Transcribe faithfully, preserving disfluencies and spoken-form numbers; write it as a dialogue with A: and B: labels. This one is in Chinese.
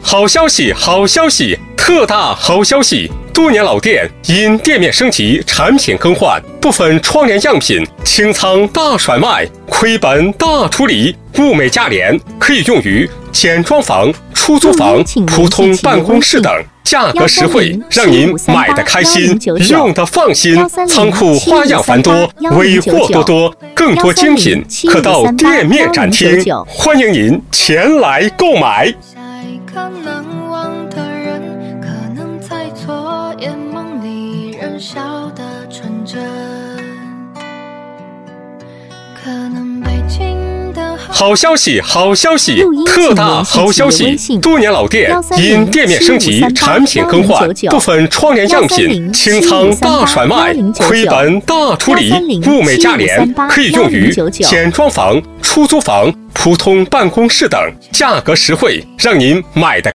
A: 好消息，好消息，特大好消息！多年老店因店面升级、产品更换，部分窗帘样品清仓大甩卖，亏本大处理，物美价廉，可以用于简装房、出租房、普通办公室等。价格实惠，让您买得开心，用得放心。仓库花样繁多，尾货多多，更多精品可到店面展厅。欢迎您前来购买。
B: 下一个难忘的人，可能在错眼梦里仍笑得纯真，可能北京的
A: 好消息，好消息，特大好消息！多年老店因店面升级、产品更换，部分窗帘样品清仓大甩卖，亏本大处理，物美价廉，可以用于简装房、出租房、普通办公室等。价格实惠，让您买得